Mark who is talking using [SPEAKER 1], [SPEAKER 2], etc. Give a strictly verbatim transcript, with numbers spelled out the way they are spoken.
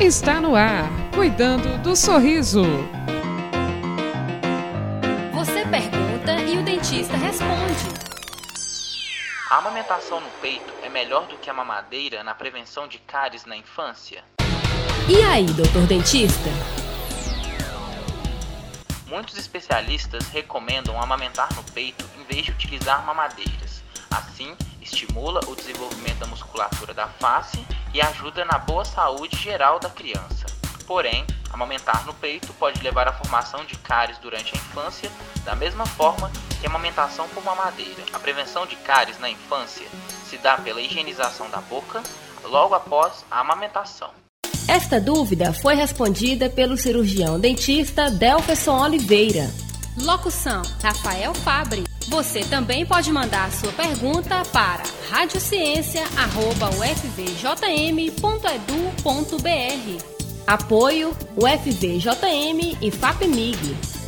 [SPEAKER 1] Está no ar, cuidando do sorriso.
[SPEAKER 2] Você pergunta e o dentista responde.
[SPEAKER 3] A amamentação no peito é melhor do que a mamadeira na prevenção de cáries na infância?
[SPEAKER 2] E aí, doutor dentista?
[SPEAKER 3] Muitos especialistas recomendam amamentar no peito em vez de utilizar mamadeiras. Assim, estimula o desenvolvimento da musculatura da face e ajuda na boa saúde geral da criança. Porém, amamentar no peito pode levar à formação de cáries durante a infância, da mesma forma que a amamentação por mamadeira. A prevenção de cáries na infância se dá pela higienização da boca logo após a amamentação.
[SPEAKER 2] Esta dúvida foi respondida pelo cirurgião dentista Delferson Oliveira. Locução: Rafael Fabre. Você também pode mandar sua pergunta para radiociência arroba u f v j m ponto e d u ponto b r. Apoio U F V J M e FAPEMIG.